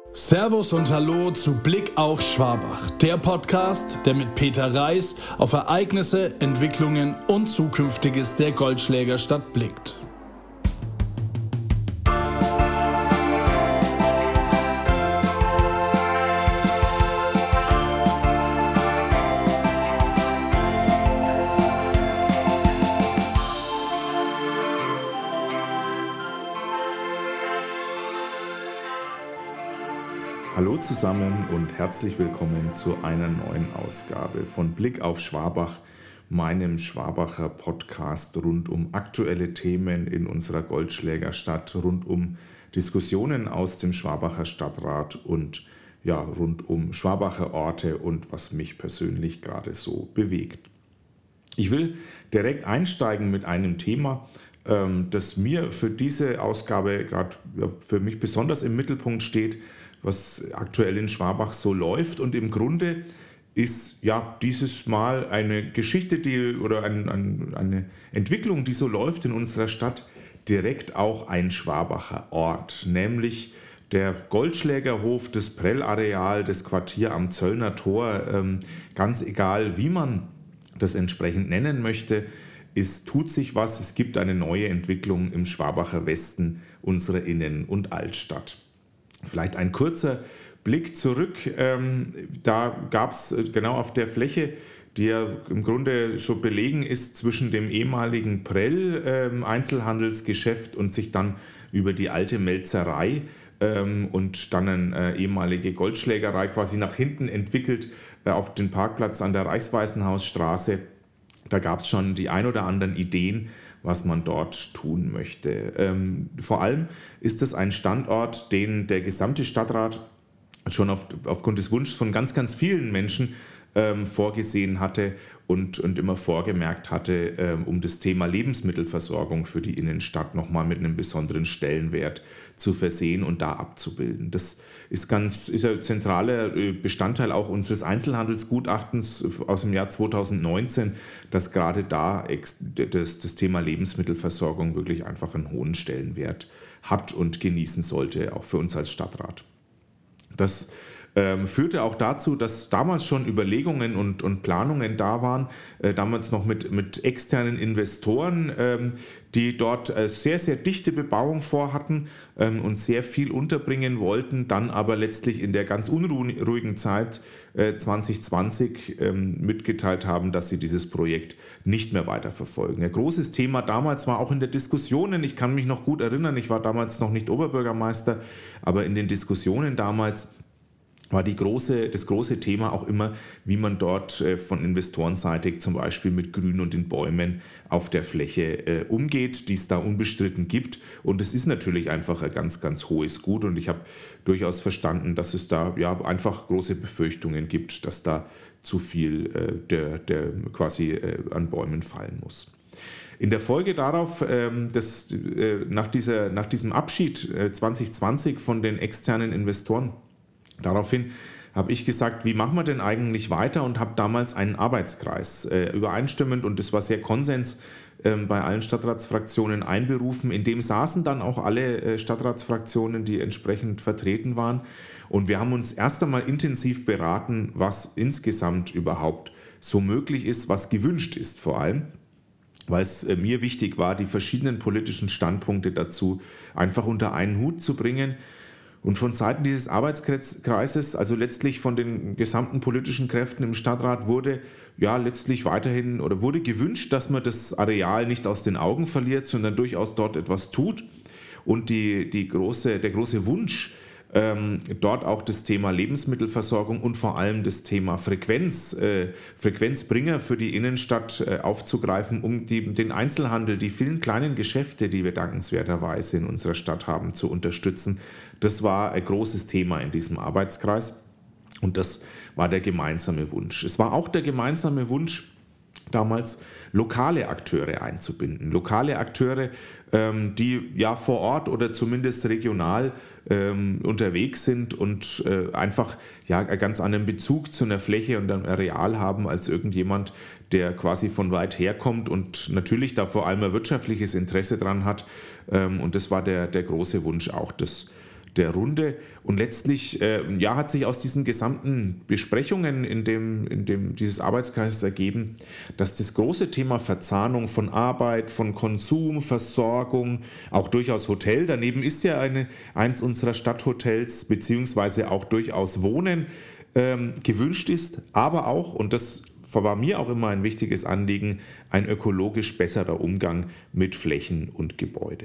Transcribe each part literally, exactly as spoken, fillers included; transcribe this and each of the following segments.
Servus und Hallo zu Blick auf Schwabach, der Podcast, der mit Peter Reis auf Ereignisse, Entwicklungen und Zukünftiges der Goldschlägerstadt blickt. Hallo zusammen und herzlich willkommen zu einer neuen Ausgabe von Blick auf Schwabach, meinem Schwabacher Podcast rund um aktuelle Themen in unserer Goldschlägerstadt, rund um Diskussionen aus dem Schwabacher Stadtrat und ja, rund um Schwabacher Orte und was mich persönlich gerade so bewegt. Ich will direkt einsteigen mit einem Thema, das mir für diese Ausgabe gerade für mich besonders im Mittelpunkt steht, was aktuell in Schwabach so läuft. Und im Grunde ist ja dieses Mal eine Geschichte, die oder ein, ein, eine Entwicklung, die so läuft in unserer Stadt, direkt auch ein Schwabacher Ort, nämlich der Goldschlägerhof, das Prell-Areal, das Quartier am Zöllner Tor, ähm, ganz egal, wie man das entsprechend nennen möchte. Es tut sich was, es gibt eine neue Entwicklung im Schwabacher Westen, unserer Innen- und Altstadt. Vielleicht ein kurzer Blick zurück. Ähm, da gab es genau auf der Fläche, die ja im Grunde so belegen ist zwischen dem ehemaligen Prell-Einzelhandelsgeschäft ähm, und sich dann über die alte Melzerei ähm, und dann eine äh, ehemalige Goldschlägerei quasi nach hinten entwickelt äh, auf den Parkplatz an der Reichsweißenhausstraße. Da gab es schon die ein oder anderen Ideen, was man dort tun möchte. Ähm, vor allem ist es ein Standort, den der gesamte Stadtrat schon auf, aufgrund des Wunsches von ganz, ganz vielen Menschen ähm, vorgesehen hatte und, und immer vorgemerkt hatte, ähm, um das Thema Lebensmittelversorgung für die Innenstadt nochmal mit einem besonderen Stellenwert zu versehen und da abzubilden. Das ist ganz ist ein zentraler Bestandteil auch unseres Einzelhandelsgutachtens aus dem Jahr zweitausendneunzehn, dass gerade da das, das Thema Lebensmittelversorgung wirklich einfach einen hohen Stellenwert hat und genießen sollte, auch für uns als Stadtrat. Das ähm, führte auch dazu, dass damals schon Überlegungen und, und Planungen da waren, äh, damals noch mit, mit externen Investoren, ähm, die dort äh, sehr, sehr dichte Bebauung vorhatten ähm, und sehr viel unterbringen wollten, dann aber letztlich in der ganz unruhigen Zeit äh, zwanzig zwanzig ähm, mitgeteilt haben, dass sie dieses Projekt nicht mehr weiterverfolgen. Ein großes Thema damals war auch in der Diskussionen, ich kann mich noch gut erinnern, ich war damals noch nicht Oberbürgermeister, aber in den Diskussionen damals war die große, das große Thema auch immer, wie man dort äh, von investorenseitig zum Beispiel mit Grün und den Bäumen auf der Fläche äh, umgeht, die es da unbestritten gibt. Und es ist natürlich einfach ein ganz, ganz hohes Gut. Und ich habe durchaus verstanden, dass es da ja einfach große Befürchtungen gibt, dass da zu viel äh, der, der quasi äh, an Bäumen fallen muss. In der Folge darauf, ähm, dass, äh, nach, dieser, nach diesem Abschied äh, zwanzig zwanzig von den externen Investoren, daraufhin habe ich gesagt, wie machen wir denn eigentlich weiter, und habe damals einen Arbeitskreis äh, übereinstimmend, und das war sehr Konsens äh, bei allen Stadtratsfraktionen einberufen. In dem saßen dann auch alle äh, Stadtratsfraktionen, die entsprechend vertreten waren, und wir haben uns erst einmal intensiv beraten, was insgesamt überhaupt so möglich ist, was gewünscht ist vor allem, weil es äh, mir wichtig war, die verschiedenen politischen Standpunkte dazu einfach unter einen Hut zu bringen. Und von Seiten dieses Arbeitskreises, also letztlich von den gesamten politischen Kräften im Stadtrat, wurde ja letztlich weiterhin oder wurde gewünscht, dass man das Areal nicht aus den Augen verliert, sondern durchaus dort etwas tut. Und die, die große, der große Wunsch, ähm, dort auch das Thema Lebensmittelversorgung und vor allem das Thema Frequenz, äh, Frequenzbringer für die Innenstadt äh, aufzugreifen, um die, den Einzelhandel, die vielen kleinen Geschäfte, die wir dankenswerterweise in unserer Stadt haben, zu unterstützen. Das war ein großes Thema in diesem Arbeitskreis, und das war der gemeinsame Wunsch. Es war auch der gemeinsame Wunsch, damals lokale Akteure einzubinden. Lokale Akteure, ähm, die ja vor Ort oder zumindest regional ähm, unterwegs sind und äh, einfach ja, einen ganz anderen Bezug zu einer Fläche und einem Areal haben als irgendjemand, der quasi von weit her kommt und natürlich da vor allem ein wirtschaftliches Interesse dran hat. Ähm, und das war der, der große Wunsch auch des der Runde. Und letztlich äh, ja, hat sich aus diesen gesamten Besprechungen in dem, in dem dieses Arbeitskreises ergeben, dass das große Thema Verzahnung von Arbeit, von Konsum, Versorgung, auch durchaus Hotel, daneben ist ja eine, eins unserer Stadthotels, beziehungsweise auch durchaus Wohnen, ähm, gewünscht ist, aber auch, und das war mir auch immer ein wichtiges Anliegen, ein ökologisch besserer Umgang mit Flächen und Gebäude.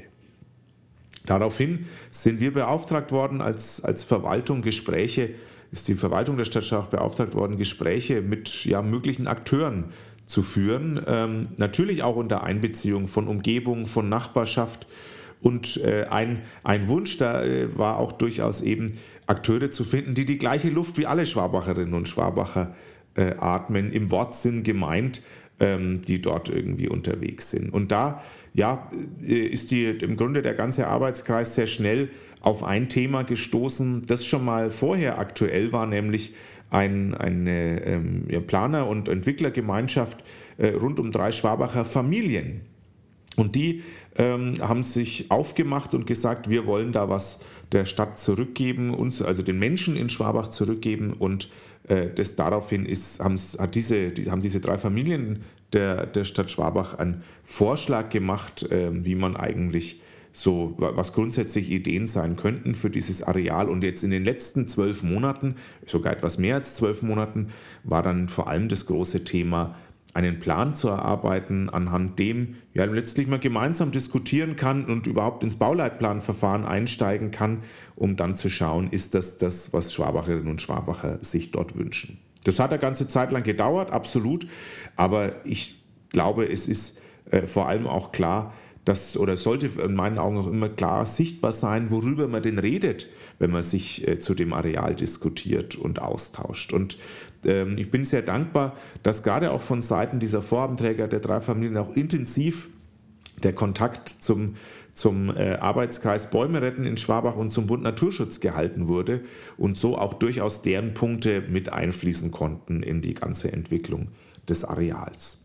Daraufhin sind wir beauftragt worden, als, als Verwaltung Gespräche, ist die Verwaltung der Stadt Schwabach beauftragt worden, Gespräche mit ja, möglichen Akteuren zu führen, ähm, natürlich auch unter Einbeziehung von Umgebung, von Nachbarschaft. Und äh, ein, ein Wunsch da äh, war auch durchaus eben, Akteure zu finden, die die gleiche Luft wie alle Schwabacherinnen und Schwabacher äh, atmen, im Wortsinn gemeint, ähm, die dort irgendwie unterwegs sind. Und da ja, äh, ist die, im Grunde der ganze Arbeitskreis sehr schnell auf ein Thema gestoßen, das schon mal vorher aktuell war, nämlich ein, eine ähm, ja, Planer- und Entwicklergemeinschaft äh, rund um drei Schwabacher Familien. Und die ähm, haben sich aufgemacht und gesagt, wir wollen da was der Stadt zurückgeben, uns, also den Menschen in Schwabach zurückgeben. Und äh, das daraufhin ist, hat diese, die, haben diese drei Familien der, der Stadt Schwabach einen Vorschlag gemacht, äh, wie man eigentlich so, was grundsätzlich Ideen sein könnten für dieses Areal. Und jetzt in den letzten zwölf Monaten, sogar etwas mehr als zwölf Monaten, war dann vor allem das große Thema, einen Plan zu erarbeiten, anhand dem ja letztlich man gemeinsam diskutieren kann und überhaupt ins Bauleitplanverfahren einsteigen kann, um dann zu schauen, ist das das, was Schwabacherinnen und Schwabacher sich dort wünschen. Das hat eine ganze Zeit lang gedauert, absolut, aber ich glaube, es ist äh, vor allem auch klar, dass, oder sollte in meinen Augen auch immer klar sichtbar sein, worüber man denn redet, wenn man sich äh, zu dem Areal diskutiert und austauscht. Und ähm, ich bin sehr dankbar, dass gerade auch von Seiten dieser Vorhabenträger der drei Familien auch intensiv der Kontakt zum, zum äh, Arbeitskreis Bäume retten in Schwabach und zum Bund Naturschutz gehalten wurde und so auch durchaus deren Punkte mit einfließen konnten in die ganze Entwicklung des Areals.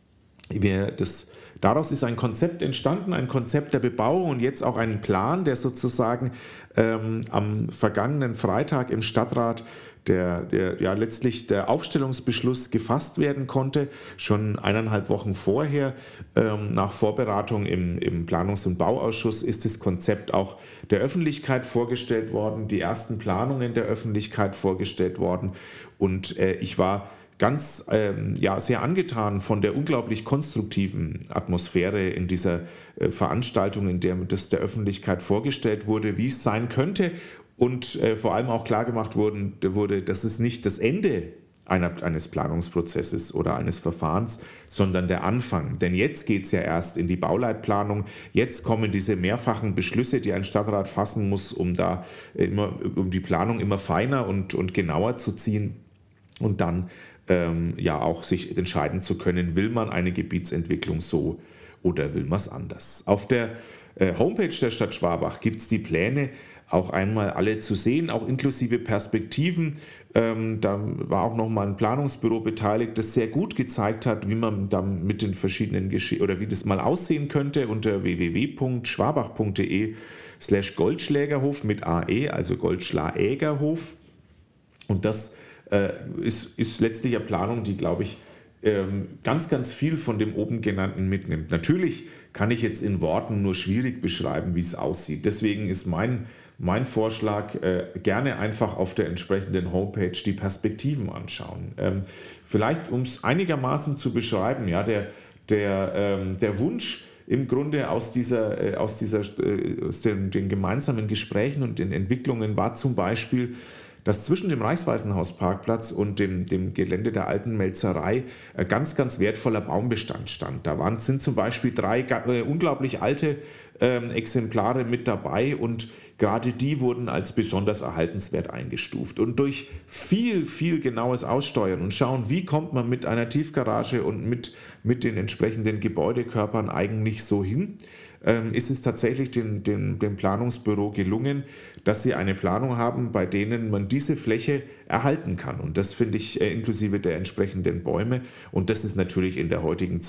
Wir, das, daraus ist ein Konzept entstanden, ein Konzept der Bebauung und jetzt auch ein Plan, der sozusagen ähm, am vergangenen Freitag im Stadtrat der, der, ja, letztlich der Aufstellungsbeschluss gefasst werden konnte, schon eineinhalb Wochen vorher. Ähm, nach Vorberatung im, im Planungs- und Bauausschuss ist das Konzept auch der Öffentlichkeit vorgestellt worden, die ersten Planungen der Öffentlichkeit vorgestellt worden und äh, ich war ganz ähm, ja, sehr angetan von der unglaublich konstruktiven Atmosphäre in dieser äh, Veranstaltung, in der das der Öffentlichkeit vorgestellt wurde, wie es sein könnte und äh, vor allem auch klargemacht wurde, wurde, dass es nicht das Ende einer, eines Planungsprozesses oder eines Verfahrens, sondern der Anfang. Denn jetzt geht es ja erst in die Bauleitplanung, jetzt kommen diese mehrfachen Beschlüsse, die ein Stadtrat fassen muss, um, da immer, um die Planung immer feiner und, und genauer zu ziehen und dann Ähm, ja auch sich entscheiden zu können, will man eine Gebietsentwicklung so oder will man es anders. Auf der äh, Homepage der Stadt Schwabach gibt es die Pläne auch einmal alle zu sehen, auch inklusive Perspektiven. Ähm, da war auch nochmal ein Planungsbüro beteiligt, das sehr gut gezeigt hat, wie man dann mit den verschiedenen Geschichten oder wie das mal aussehen könnte unter w w w punkt schwabach punkt d e slash Goldschlägerhof mit A E, also Goldschlägerhof. Und das Ist, ist letztlich eine Planung, die, glaube ich, ganz, ganz viel von dem oben genannten mitnimmt. Natürlich kann ich jetzt in Worten nur schwierig beschreiben, wie es aussieht. Deswegen ist mein, mein Vorschlag, gerne einfach auf der entsprechenden Homepage die Perspektiven anschauen. Vielleicht, um es einigermaßen zu beschreiben, ja, der, der, der Wunsch, im Grunde aus, dieser, aus, dieser, aus den, den gemeinsamen Gesprächen und den Entwicklungen war zum Beispiel, dass zwischen dem Reichswaisenhausparkplatz und dem, dem Gelände der alten Melzerei ein ganz, ganz wertvoller Baumbestand stand. Da waren, sind zum Beispiel drei äh, unglaublich alte äh, Exemplare mit dabei und gerade die wurden als besonders erhaltenswert eingestuft. Und durch viel, viel genaues Aussteuern und schauen, wie kommt man mit einer Tiefgarage und mit, mit den entsprechenden Gebäudekörpern eigentlich so hin, ist es tatsächlich dem, dem, dem Planungsbüro gelungen, dass sie eine Planung haben, bei denen man diese Fläche erhalten kann. Und das finde ich äh, inklusive der entsprechenden Bäume. Und das ist natürlich in der heutigen Zeit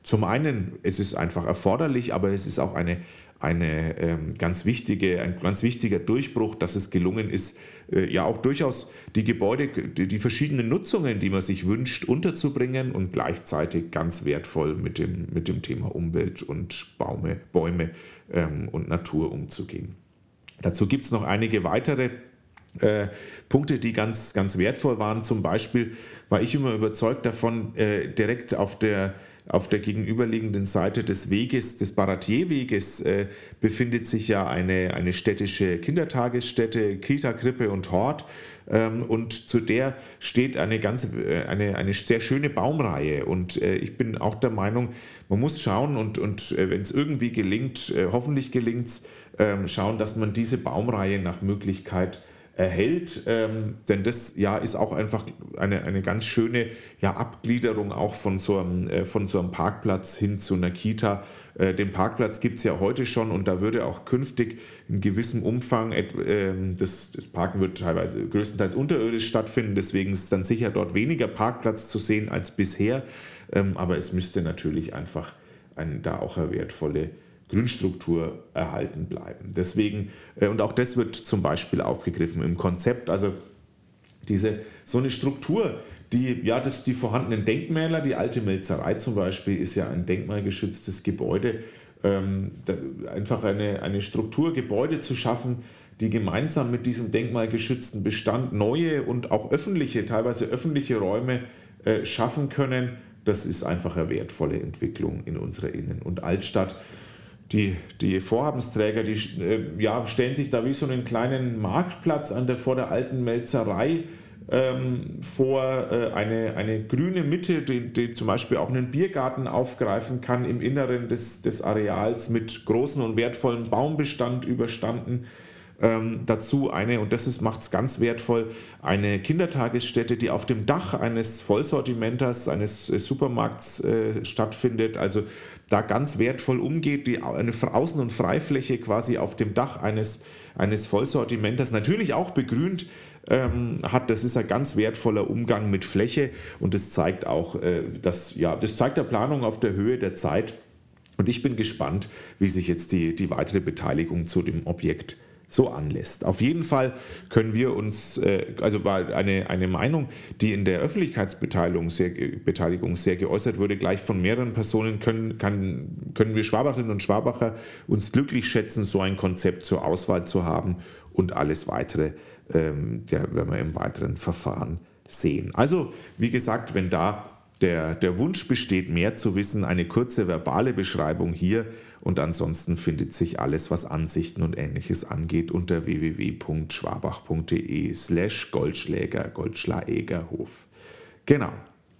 zum einen, es ist einfach erforderlich, aber es ist auch eine, eine ähm, ganz wichtige, ein ganz wichtiger Durchbruch, dass es gelungen ist, äh, ja auch durchaus die Gebäude, die, die verschiedenen Nutzungen, die man sich wünscht, unterzubringen und gleichzeitig ganz wertvoll mit dem, mit dem Thema Umwelt und Baume, Bäume ähm, und Natur umzugehen. Dazu gibt es noch einige weitere Äh, Punkte, die ganz, ganz wertvoll waren. Zum Beispiel war ich immer überzeugt davon, äh, direkt auf der, auf der gegenüberliegenden Seite des Weges, des Baratier-Weges, äh, befindet sich ja eine, eine städtische Kindertagesstätte, Kita, Krippe und Hort. Ähm, und zu der steht eine, ganz, äh, eine, eine sehr schöne Baumreihe. Und äh, ich bin auch der Meinung, man muss schauen und, und äh, wenn es irgendwie gelingt, äh, hoffentlich gelingt es, äh, schauen, dass man diese Baumreihe nach Möglichkeit erhält, ähm, denn das ja ist auch einfach eine, eine ganz schöne ja, Abgliederung auch von so, einem, äh, von so einem Parkplatz hin zu einer Kita. Äh, den Parkplatz gibt es ja heute schon und da würde auch künftig in gewissem Umfang, äh, das, das Parken wird teilweise größtenteils unterirdisch stattfinden, deswegen ist dann sicher dort weniger Parkplatz zu sehen als bisher, ähm, aber es müsste natürlich einfach ein, da auch eine wertvolle Grünstruktur erhalten bleiben. Deswegen, äh, und auch das wird zum Beispiel aufgegriffen im Konzept, also diese, so eine Struktur, die, ja, das, die vorhandenen Denkmäler, die alte Melzerei zum Beispiel ist ja ein denkmalgeschütztes Gebäude, ähm, da, einfach eine, eine Struktur, Gebäude zu schaffen, die gemeinsam mit diesem denkmalgeschützten Bestand neue und auch öffentliche, teilweise öffentliche Räume äh, schaffen können, das ist einfach eine wertvolle Entwicklung in unserer Innen- und Altstadt. Die, die Vorhabensträger, die äh, ja, stellen sich da wie so einen kleinen Marktplatz an der, vor der alten Melzerei ähm, vor, äh, eine, eine grüne Mitte, die, die zum Beispiel auch einen Biergarten aufgreifen kann im Inneren des, des Areals mit großen und wertvollen Baumbestand überstanden. Ähm, dazu eine, und das macht es ganz wertvoll, eine Kindertagesstätte, die auf dem Dach eines Vollsortimenters, eines äh, Supermarkts äh, stattfindet, also da ganz wertvoll umgeht, die eine Außen- und Freifläche quasi auf dem Dach eines, eines Vollsortimenters, natürlich auch begrünt ähm, hat. Das ist ein ganz wertvoller Umgang mit Fläche und das zeigt auch, äh, das, ja, das zeigt der Planung auf der Höhe der Zeit. Und ich bin gespannt, wie sich jetzt die, die weitere Beteiligung zu dem Objekt so anlässt. Auf jeden Fall können wir uns, äh, also war eine, eine Meinung, die in der Öffentlichkeitsbeteiligung sehr, Beteiligung sehr geäußert wurde, gleich von mehreren Personen, können, kann, können wir Schwabacherinnen und Schwabacher uns glücklich schätzen, so ein Konzept zur Auswahl zu haben und alles Weitere, ähm, der werden wir im weiteren Verfahren sehen. Also, wie gesagt, wenn da der, der Wunsch besteht, mehr zu wissen, eine kurze verbale Beschreibung hier. Und ansonsten findet sich alles, was Ansichten und Ähnliches angeht, unter w w w punkt schwabach punkt d e slash Goldschläger, Goldschlaegerhof. Genau,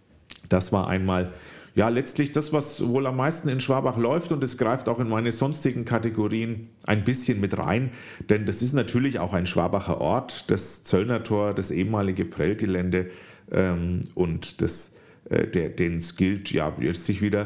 das war einmal ja letztlich das, was wohl am meisten in Schwabach läuft und es greift auch in meine sonstigen Kategorien ein bisschen mit rein, denn das ist natürlich auch ein Schwabacher Ort, das Zöllnertor, das ehemalige Prellgelände ähm, und das Der, denen es gilt, ja, jetzt sich wieder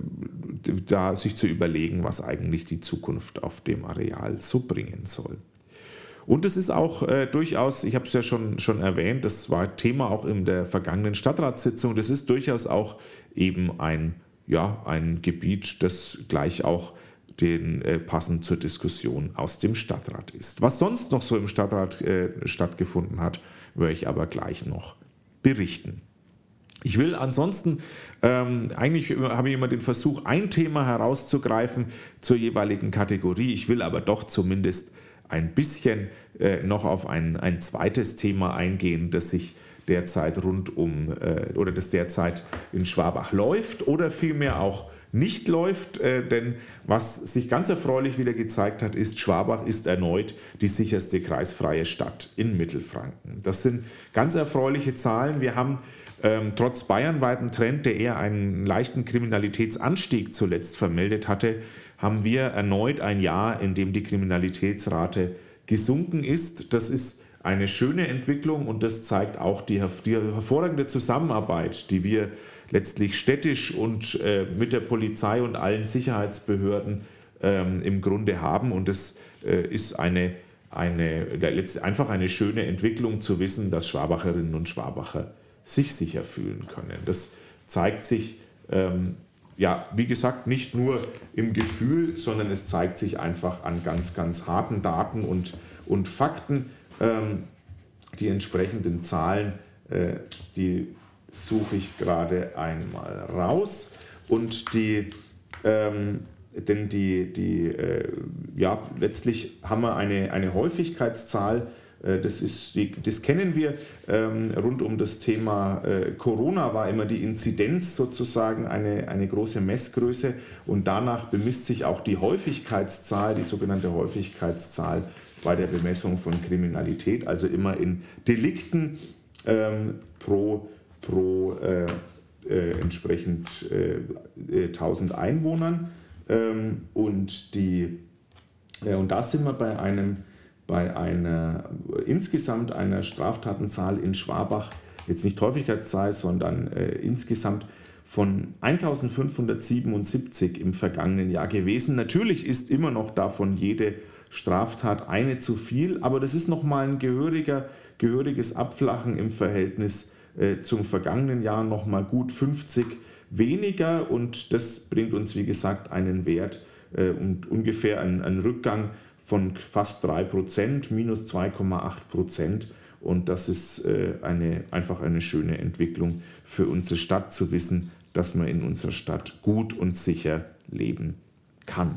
da sich zu überlegen, was eigentlich die Zukunft auf dem Areal so bringen soll. Und es ist auch äh, durchaus, ich habe es ja schon, schon erwähnt, das war Thema auch in der vergangenen Stadtratssitzung, das ist durchaus auch eben ein, ja, ein Gebiet, das gleich auch den, äh, passend zur Diskussion aus dem Stadtrat ist. Was sonst noch so im Stadtrat äh, stattgefunden hat, werde ich aber gleich noch berichten. Ich will ansonsten, ähm, eigentlich habe ich immer den Versuch, ein Thema herauszugreifen zur jeweiligen Kategorie. Ich will aber doch zumindest ein bisschen äh, noch auf ein, ein zweites Thema eingehen, das sich derzeit rund um, äh, oder das derzeit in Schwabach läuft oder vielmehr auch nicht läuft, äh, denn was sich ganz erfreulich wieder gezeigt hat, ist, Schwabach ist erneut die sicherste kreisfreie Stadt in Mittelfranken. Das sind ganz erfreuliche Zahlen. Wir haben Ähm, trotz bayernweiten Trend, der eher einen leichten Kriminalitätsanstieg zuletzt vermeldet hatte, haben wir erneut ein Jahr, in dem die Kriminalitätsrate gesunken ist. Das ist eine schöne Entwicklung und das zeigt auch die, die hervorragende Zusammenarbeit, die wir letztlich städtisch und äh, mit der Polizei und allen Sicherheitsbehörden ähm, im Grunde haben. Und es äh, ist eine, eine, einfach eine schöne Entwicklung zu wissen, dass Schwabacherinnen und Schwabacher sich sicher fühlen können. Das zeigt sich ähm, ja, wie gesagt, nicht nur im Gefühl, sondern es zeigt sich einfach an ganz, ganz harten Daten und, und Fakten. Ähm, die entsprechenden Zahlen, äh, die suche ich gerade einmal raus. Und die, ähm, denn die, die äh, ja, letztlich haben wir eine, eine Häufigkeitszahl, äh, das, ist die, das kennen wir, ähm, rund um das Thema äh, Corona war immer die Inzidenz sozusagen eine, eine große Messgröße und danach bemisst sich auch die Häufigkeitszahl, die sogenannte Häufigkeitszahl bei der Bemessung von Kriminalität, also immer in Delikten ähm, pro, pro äh, äh, entsprechend äh, tausend Einwohnern. Ähm, und, die, äh, und da sind wir bei, einem, bei einer insgesamt einer Straftatenzahl in Schwabach, jetzt nicht Häufigkeitszahl, sondern äh, insgesamt von eintausendfünfhundertsiebenundsiebzig im vergangenen Jahr gewesen. Natürlich ist immer noch davon jede Straftat eine zu viel, aber das ist nochmal ein gehöriger, gehöriges Abflachen im Verhältnis äh, zum vergangenen Jahr, nochmal gut fünfzig weniger und das bringt uns, wie gesagt, einen Wert äh, und ungefähr einen, einen Rückgang von fast drei Prozent, minus zwei Komma acht Prozent und das ist äh, eine, einfach eine schöne Entwicklung für unsere Stadt, zu wissen, dass man in unserer Stadt gut und sicher leben kann.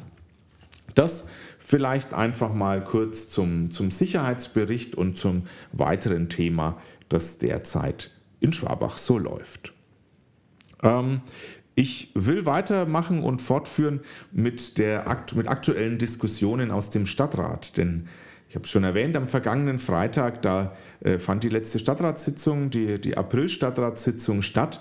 Das vielleicht einfach mal kurz zum, zum Sicherheitsbericht und zum weiteren Thema, das derzeit in Schwabach so läuft. Ähm, ich will weitermachen und fortführen mit, der, mit aktuellen Diskussionen aus dem Stadtrat, denn ich habe es schon erwähnt, am vergangenen Freitag, da äh, fand die letzte Stadtratssitzung, die, die April-Stadtratssitzung statt.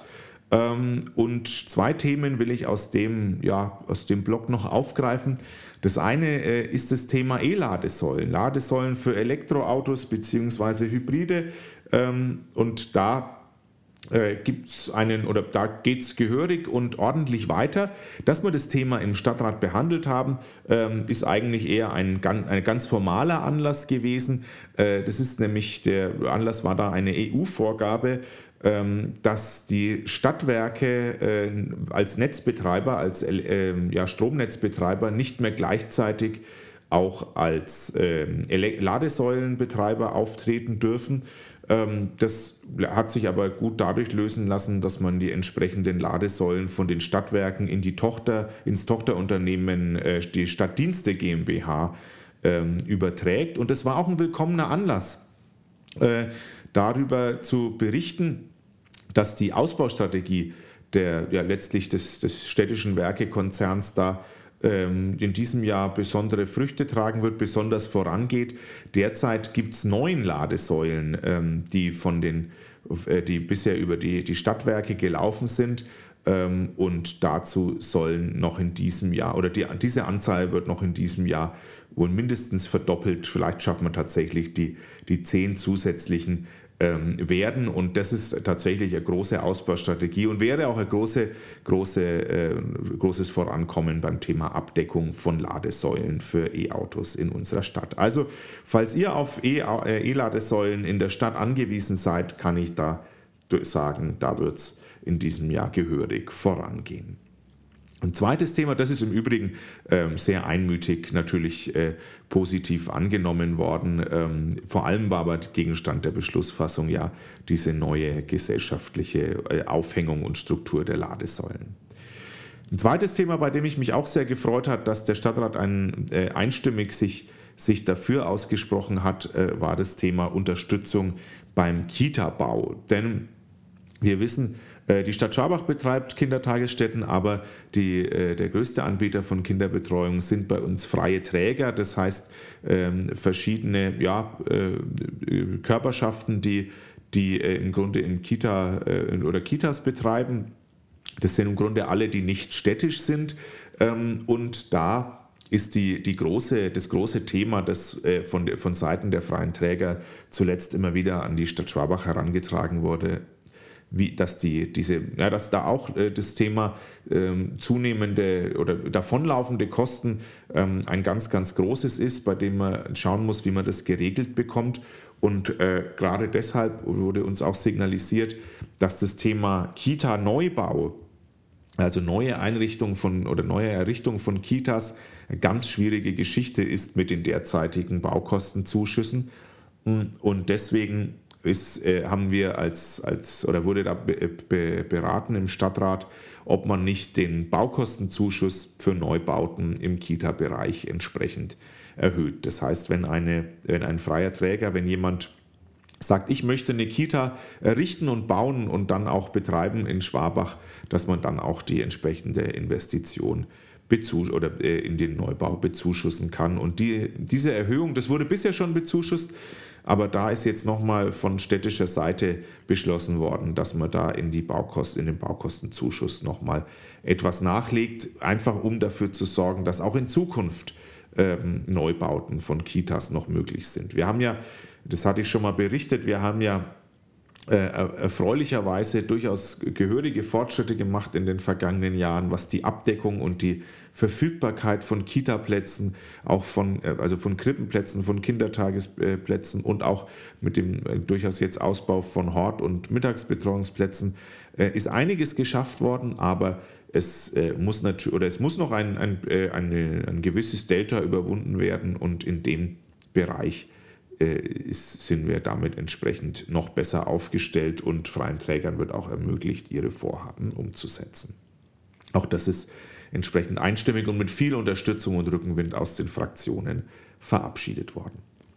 Und zwei Themen will ich aus dem, ja, aus dem Blog noch aufgreifen. Das eine äh, ist das Thema E-Ladesäulen, Ladesäulen für Elektroautos bzw. Hybride. Ähm, und da äh, gibt's einen, oder da geht es gehörig und ordentlich weiter. Dass wir das Thema im Stadtrat behandelt haben, ähm, ist eigentlich eher ein, ein ganz formaler Anlass gewesen. Äh, das ist nämlich, der Anlass war da eine E U-Vorgabe, dass die Stadtwerke äh, als Netzbetreiber, als äh, ja, Stromnetzbetreiber nicht mehr gleichzeitig auch als äh, Ladesäulenbetreiber auftreten dürfen. Ähm, das hat sich aber gut dadurch lösen lassen, dass man die entsprechenden Ladesäulen von den Stadtwerken in die Tochter, ins Tochterunternehmen, äh, die Stadtdienste GmbH, äh, überträgt. Und das war auch ein willkommener Anlass, äh, darüber zu berichten, dass die Ausbaustrategie der, ja, letztlich des, des städtischen Werkekonzerns da ähm, in diesem Jahr besondere Früchte tragen wird, besonders vorangeht. Derzeit gibt es neun Ladesäulen, ähm, die, von den, äh, die bisher über die, die Stadtwerke gelaufen sind. Ähm, und dazu sollen noch in diesem Jahr, oder die, diese Anzahl wird noch in diesem Jahr wohl mindestens verdoppelt. Vielleicht schaffen wir tatsächlich die, die zehn zusätzlichen werden und das ist tatsächlich eine große Ausbaustrategie und wäre auch ein große, große, äh, großes Vorankommen beim Thema Abdeckung von Ladesäulen für E-Autos in unserer Stadt. Also falls ihr auf E-Ladesäulen in der Stadt angewiesen seid, kann ich da sagen, da wird es in diesem Jahr gehörig vorangehen. Ein zweites Thema, das ist im Übrigen ähm, sehr einmütig natürlich äh, positiv angenommen worden. Ähm, vor allem war aber Gegenstand der Beschlussfassung ja diese neue gesellschaftliche äh, Aufhängung und Struktur der Ladesäulen. Ein zweites Thema, bei dem ich mich auch sehr gefreut habe, dass der Stadtrat ein, äh, einstimmig sich, sich dafür ausgesprochen hat, äh, war das Thema Unterstützung beim Kita-Bau. Denn wir wissen, die Stadt Schwabach betreibt Kindertagesstätten, aber die, der größte Anbieter von Kinderbetreuung sind bei uns freie Träger, das heißt verschiedene ja, Körperschaften, die, die im Grunde in Kita oder Kitas betreiben. Das sind im Grunde alle, die nicht städtisch sind und da ist die, die große, das große Thema, das äh, von, von Seiten der freien Träger zuletzt immer wieder an die Stadt Schwabach herangetragen wurde, wie, dass, die, diese, ja, dass da auch äh, das Thema ähm, zunehmende oder davonlaufende Kosten ähm, ein ganz, ganz großes ist, bei dem man schauen muss, wie man das geregelt bekommt. Und äh, gerade deshalb wurde uns auch signalisiert, dass das Thema Kita-Neubau Also neue Einrichtung von oder neue Errichtung von Kitas, eine ganz schwierige Geschichte ist mit den derzeitigen Baukostenzuschüssen. Und deswegen ist, äh, haben wir als, als oder wurde da be, be, beraten im Stadtrat, ob man nicht den Baukostenzuschuss für Neubauten im Kita-Bereich entsprechend erhöht. Das heißt, wenn, eine, wenn ein freier Träger, wenn jemand sagt, ich möchte eine Kita errichten und bauen und dann auch betreiben in Schwabach, dass man dann auch die entsprechende Investition bezus- oder äh, in den Neubau bezuschussen kann. Und die, diese Erhöhung, das wurde bisher schon bezuschusst, aber da ist jetzt nochmal von städtischer Seite beschlossen worden, dass man da in, die Baukosten, in den Baukostenzuschuss nochmal etwas nachlegt, einfach um dafür zu sorgen, dass auch in Zukunft ähm, Neubauten von Kitas noch möglich sind. Wir haben ja, das hatte ich schon mal berichtet, wir haben ja äh, erfreulicherweise durchaus gehörige Fortschritte gemacht in den vergangenen Jahren, was die Abdeckung und die Verfügbarkeit von Kitaplätzen, auch von, also von Krippenplätzen, von Kindertagesplätzen und auch mit dem äh, durchaus jetzt Ausbau von Hort- und Mittagsbetreuungsplätzen äh, ist einiges geschafft worden, aber es äh, muss natürlich oder es muss noch ein, ein, äh, eine, ein gewisses Delta überwunden werden und in dem Bereich äh, ist, sind wir damit entsprechend noch besser aufgestellt und freien Trägern wird auch ermöglicht, ihre Vorhaben umzusetzen. Auch das ist entsprechend einstimmig und mit viel Unterstützung und Rückenwind aus den Fraktionen verabschiedet worden.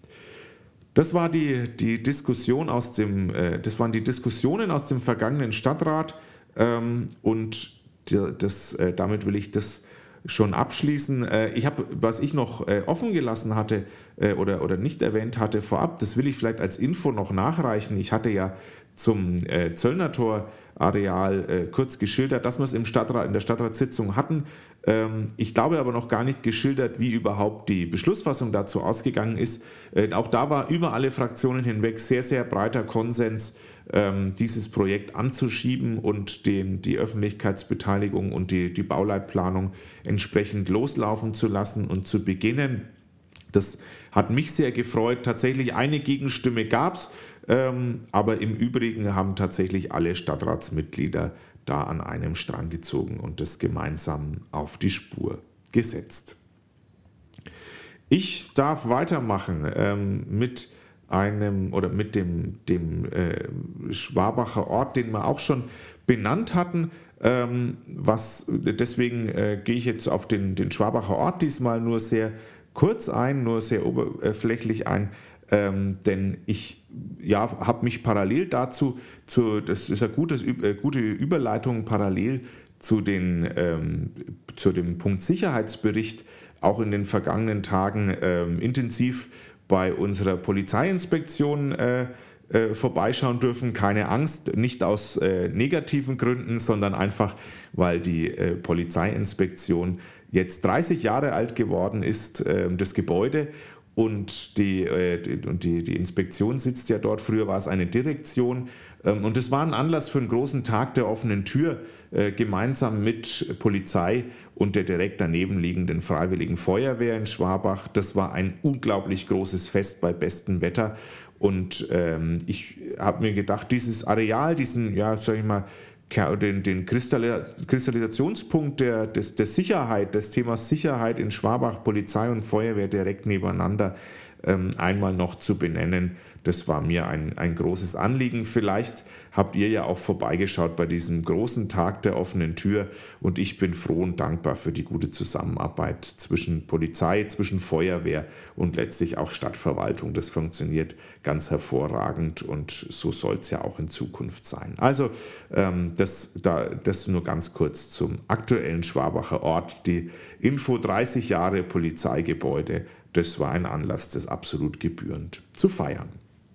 Das war die, die Diskussion aus dem, äh, das waren die Diskussionen aus dem vergangenen Stadtrat ähm, und die, das, äh, damit will ich das schon abschließen. Äh, ich habe, was ich noch äh, offen gelassen hatte äh, oder, oder nicht erwähnt hatte vorab, das will ich vielleicht als Info noch nachreichen. Ich hatte ja zum äh, Zöllnertor Areal äh, kurz geschildert, dass wir es im Stadtrat, in der Stadtratssitzung hatten. Ähm, ich glaube aber noch gar nicht geschildert, wie überhaupt die Beschlussfassung dazu ausgegangen ist. Äh, auch da war über alle Fraktionen hinweg sehr, sehr breiter Konsens, ähm, dieses Projekt anzuschieben und den, die Öffentlichkeitsbeteiligung und die, die Bauleitplanung entsprechend loslaufen zu lassen und zu beginnen. Das hat mich sehr gefreut. Tatsächlich eine Gegenstimme gab es, ähm, aber im Übrigen haben tatsächlich alle Stadtratsmitglieder da an einem Strang gezogen und das gemeinsam auf die Spur gesetzt. Ich darf weitermachen ähm, mit einem oder mit dem, dem äh, Schwabacher Ort, den wir auch schon benannt hatten. Ähm, was, deswegen äh, gehe ich jetzt auf den, den Schwabacher Ort diesmal nur sehr kurz ein, nur sehr oberflächlich ein, ähm, denn ich ja, habe mich parallel dazu, zu, das ist eine gute, äh, gute Überleitung, parallel zu, den, ähm, zu dem Punkt Sicherheitsbericht auch in den vergangenen Tagen ähm, intensiv bei unserer Polizeiinspektion äh, äh, vorbeischauen dürfen. Keine Angst, nicht aus äh, negativen Gründen, sondern einfach, weil die äh, Polizeiinspektion jetzt dreißig Jahre alt geworden ist, äh, das Gebäude. Und die, äh, die, und die, die Inspektion sitzt ja dort. Früher war es eine Direktion. Ähm, und es war ein Anlass für einen großen Tag der offenen Tür, äh, gemeinsam mit Polizei und der direkt daneben liegenden Freiwilligen Feuerwehr in Schwabach. Das war ein unglaublich großes Fest bei bestem Wetter. Und ähm, ich habe mir gedacht, dieses Areal, diesen, ja, sag ich mal, den, den Kristallisationspunkt der, des, der Sicherheit, des Themas Sicherheit in Schwabach, Polizei und Feuerwehr direkt nebeneinander ähm, einmal noch zu benennen, das war mir ein, ein großes Anliegen. Vielleicht habt ihr ja auch vorbeigeschaut bei diesem großen Tag der offenen Tür und ich bin froh und dankbar für die gute Zusammenarbeit zwischen Polizei, zwischen Feuerwehr und letztlich auch Stadtverwaltung. Das funktioniert ganz hervorragend und so soll es ja auch in Zukunft sein. Also ähm, das, da, das nur ganz kurz zum aktuellen Schwabacher Ort. Die Info dreißig Jahre Polizeigebäude, das war ein Anlass, das absolut gebührend zu feiern.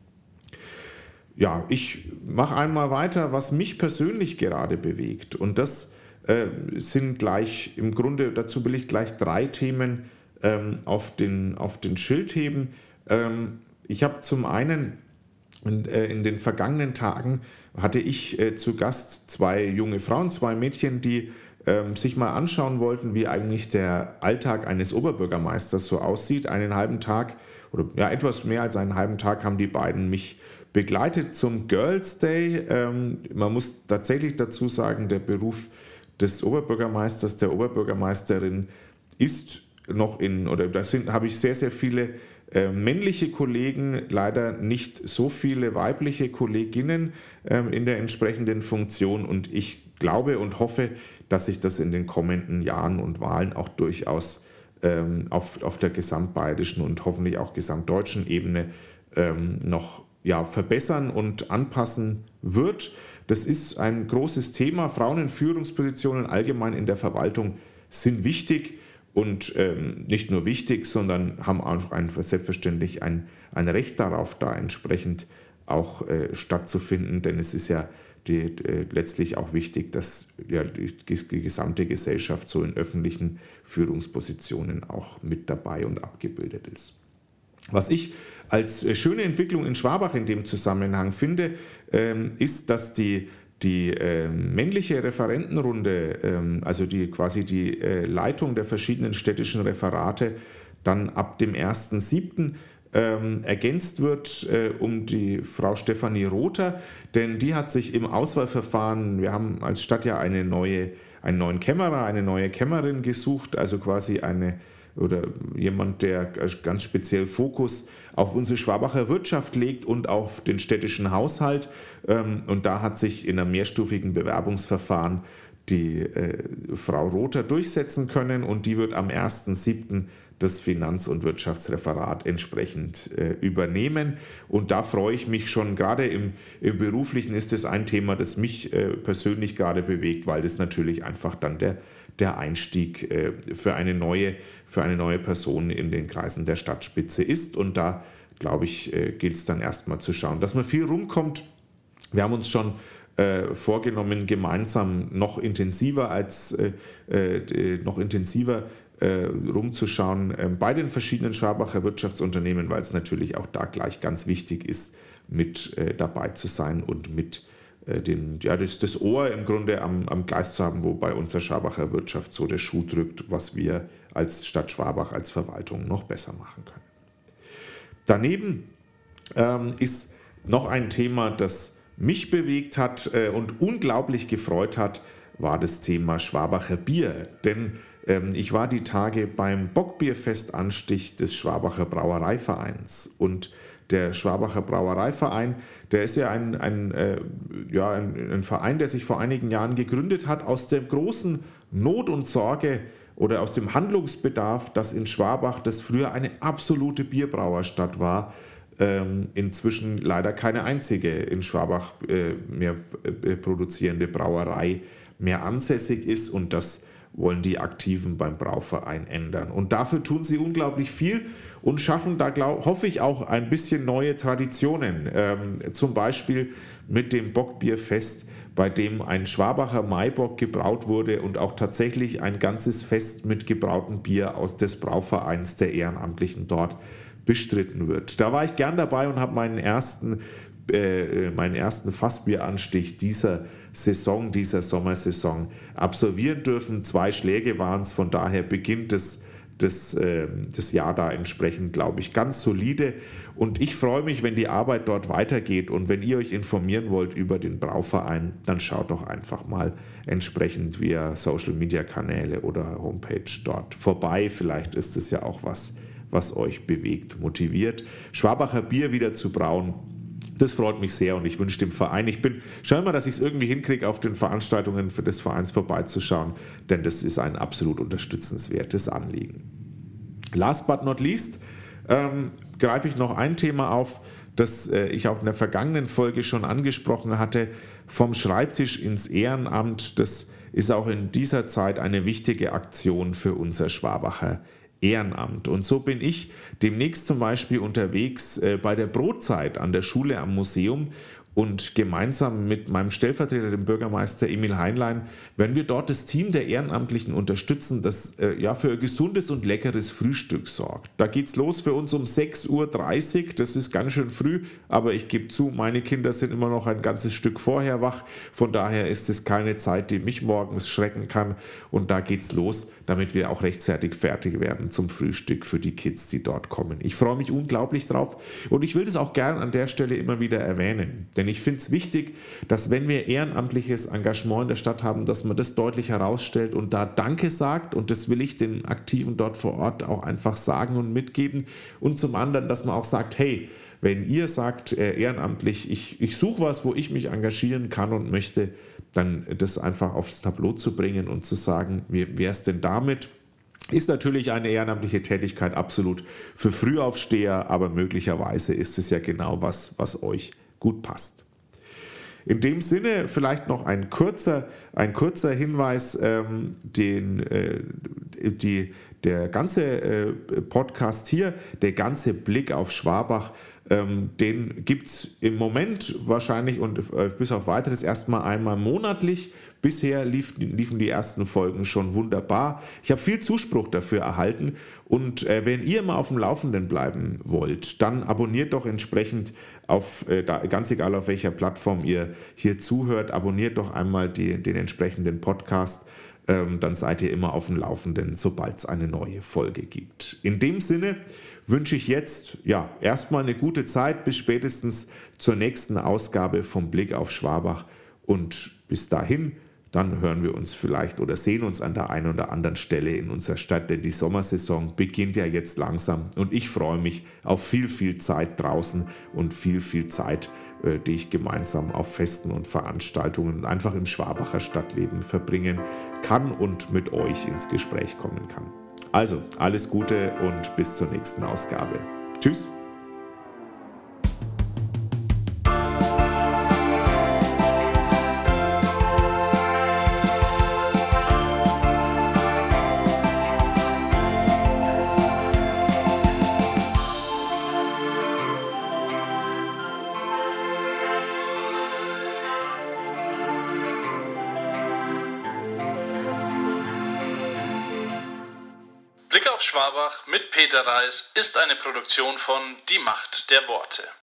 Ja, ich mache einmal weiter, was mich persönlich gerade bewegt. Und das äh, sind gleich, im Grunde, dazu will ich gleich drei Themen ähm, auf, den, auf den Schild heben. Ähm, ich habe zum einen in, äh, in den vergangenen Tagen hatte ich äh, zu Gast zwei junge Frauen, zwei Mädchen, die ähm, sich mal anschauen wollten, wie eigentlich der Alltag eines Oberbürgermeisters so aussieht. Einen halben Tag oder ja, etwas mehr als einen halben Tag haben die beiden mich begleitet zum Girls Day. Ähm, man muss tatsächlich dazu sagen, der Beruf des Oberbürgermeisters, der Oberbürgermeisterin ist noch in, oder da sind, habe ich sehr, sehr viele äh, männliche Kollegen, leider nicht so viele weibliche Kolleginnen äh, in der entsprechenden Funktion, und ich glaube und hoffe, dass sich das in den kommenden Jahren und Wahlen auch durchaus ähm, auf, auf der gesamtbayerischen und hoffentlich auch gesamtdeutschen Ebene ähm, noch ja, verbessern und anpassen wird. Das ist ein großes Thema. Frauen in Führungspositionen allgemein in der Verwaltung sind wichtig und ähm, nicht nur wichtig, sondern haben auch ein, selbstverständlich ein, ein Recht darauf, da entsprechend auch äh, stattzufinden, denn es ist ja die, äh, letztlich auch wichtig, dass ja, die, die gesamte Gesellschaft so in öffentlichen Führungspositionen auch mit dabei und abgebildet ist. Was ich als äh, schöne Entwicklung in Schwabach in dem Zusammenhang finde, ähm, ist, dass die Die äh, männliche Referentenrunde, ähm, also die quasi die äh, Leitung der verschiedenen städtischen Referate, dann ab dem ersten siebten ähm, ergänzt wird äh, um die Frau Stefanie Rother, denn die hat sich im Auswahlverfahren, wir haben als Stadt ja eine neue, einen neuen Kämmerer, eine neue Kämmerin gesucht, also quasi eine oder jemand, der ganz speziell Fokus auf unsere Schwabacher Wirtschaft legt und auf den städtischen Haushalt. Und da hat sich in einem mehrstufigen Bewerbungsverfahren die äh, Frau Rother durchsetzen können, und die wird am ersten siebten das Finanz- und Wirtschaftsreferat entsprechend äh, übernehmen. Und da freue ich mich schon, gerade im, im Beruflichen ist es ein Thema, das mich äh, persönlich gerade bewegt, weil das natürlich einfach dann der, der Einstieg äh, für eine neue, für eine neue Person in den Kreisen der Stadtspitze ist. Und da, glaube ich, äh, gilt es dann erstmal zu schauen, dass man viel rumkommt. Wir haben uns schon äh, vorgenommen, gemeinsam noch intensiver als äh, äh, noch intensiver äh, rumzuschauen äh, bei den verschiedenen Schwabacher Wirtschaftsunternehmen, weil es natürlich auch da gleich ganz wichtig ist, mit äh, dabei zu sein und mit äh, den, ja, das, das Ohr im Grunde am, am Gleis zu haben, wo bei unserer Schwabacher Wirtschaft so der Schuh drückt, was wir als Stadt Schwabach, als Verwaltung noch besser machen können. Daneben ähm, ist noch ein Thema, das mich bewegt hat äh, und unglaublich gefreut hat, war das Thema Schwabacher Bier. Denn ähm, ich war die Tage beim Bockbierfestanstich des Schwabacher Brauereivereins. Und der Schwabacher Brauereiverein, der ist ja ein, ein, äh, ja, ein, ein Verein, der sich vor einigen Jahren gegründet hat, aus der großen Not und Sorge oder aus dem Handlungsbedarf, dass in Schwabach, das früher eine absolute Bierbrauerstadt war, inzwischen leider keine einzige in Schwabach mehr produzierende Brauerei mehr ansässig ist, und das wollen die Aktiven beim Brauverein ändern. Und dafür tun sie unglaublich viel und schaffen da, glaub, hoffe ich, auch ein bisschen neue Traditionen. Ähm, zum Beispiel mit dem Bockbierfest, bei dem ein Schwabacher Maibock gebraut wurde und auch tatsächlich ein ganzes Fest mit gebrautem Bier aus des Brauvereins der Ehrenamtlichen dort bestritten wird. Da war ich gern dabei und habe meinen ersten, äh, meinen ersten Fassbieranstich dieser Saison, dieser Sommersaison absolvieren dürfen. Zwei Schläge waren es, von daher beginnt das, das, äh, das Jahr da entsprechend, glaube ich, ganz solide. Und ich freue mich, wenn die Arbeit dort weitergeht, und wenn ihr euch informieren wollt über den Brauverein, dann schaut doch einfach mal entsprechend via Social-Media-Kanäle oder Homepage dort vorbei. Vielleicht ist es ja auch was, was euch bewegt, motiviert. Schwabacher Bier wieder zu brauen, das freut mich sehr, und ich wünsche dem Verein, ich bin, schau mal, dass ich es irgendwie hinkriege, auf den Veranstaltungen für des Vereins vorbeizuschauen, denn das ist ein absolut unterstützenswertes Anliegen. Last but not least ähm, greife ich noch ein Thema auf, das äh, ich auch in der vergangenen Folge schon angesprochen hatte, vom Schreibtisch ins Ehrenamt. Das ist auch in dieser Zeit eine wichtige Aktion für unser Schwabacher Ehrenamt. Und so bin ich demnächst zum Beispiel unterwegs äh, bei der Brotzeit an der Schule am Museum, und gemeinsam mit meinem Stellvertreter, dem Bürgermeister Emil Heinlein, werden wir dort das Team der Ehrenamtlichen unterstützen, das äh, ja für ein gesundes und leckeres Frühstück sorgt. Da geht's los für uns um sechs Uhr dreißig, das ist ganz schön früh, aber ich gebe zu, meine Kinder sind immer noch ein ganzes Stück vorher wach, von daher ist es keine Zeit, die mich morgens schrecken kann, und da geht's los, damit wir auch rechtzeitig fertig werden zum Frühstück für die Kids, die dort kommen. Ich freue mich unglaublich drauf, und ich will das auch gern an der Stelle immer wieder erwähnen, Denn ich finde es wichtig, dass wenn wir ehrenamtliches Engagement in der Stadt haben, dass man das deutlich herausstellt und da Danke sagt, und das will ich den Aktiven dort vor Ort auch einfach sagen und mitgeben. Und zum anderen, dass man auch sagt, hey, wenn ihr sagt äh, ehrenamtlich, ich, ich suche was, wo ich mich engagieren kann und möchte, dann das einfach aufs Tableau zu bringen und zu sagen, wie wäre es denn damit? Ist natürlich eine ehrenamtliche Tätigkeit absolut für Frühaufsteher, aber möglicherweise ist es ja genau was, was euch gut passt. In dem Sinne vielleicht noch ein kurzer, ein kurzer Hinweis, ähm, den, äh, die, der ganze äh, Podcast hier, der ganze Blick auf Schwabach, ähm, den gibt es im Moment wahrscheinlich und äh, bis auf weiteres erstmal einmal monatlich. Bisher lief, liefen die ersten Folgen schon wunderbar. Ich habe viel Zuspruch dafür erhalten und äh, wenn ihr immer auf dem Laufenden bleiben wollt, dann abonniert doch entsprechend auf, äh, da, ganz egal auf welcher Plattform ihr hier zuhört, abonniert doch einmal die, den entsprechenden Podcast. Ähm, dann seid ihr immer auf dem Laufenden, sobald es eine neue Folge gibt. In dem Sinne wünsche ich jetzt ja erstmal eine gute Zeit bis spätestens zur nächsten Ausgabe vom Blick auf Schwabach und bis dahin. Dann hören wir uns vielleicht oder sehen uns an der einen oder anderen Stelle in unserer Stadt, denn die Sommersaison beginnt ja jetzt langsam und ich freue mich auf viel, viel Zeit draußen und viel, viel Zeit, die ich gemeinsam auf Festen und Veranstaltungen einfach im Schwabacher Stadtleben verbringen kann und mit euch ins Gespräch kommen kann. Also, alles Gute und bis zur nächsten Ausgabe. Tschüss! Blick auf Schwabach mit Peter Reis ist eine Produktion von Die Macht der Worte.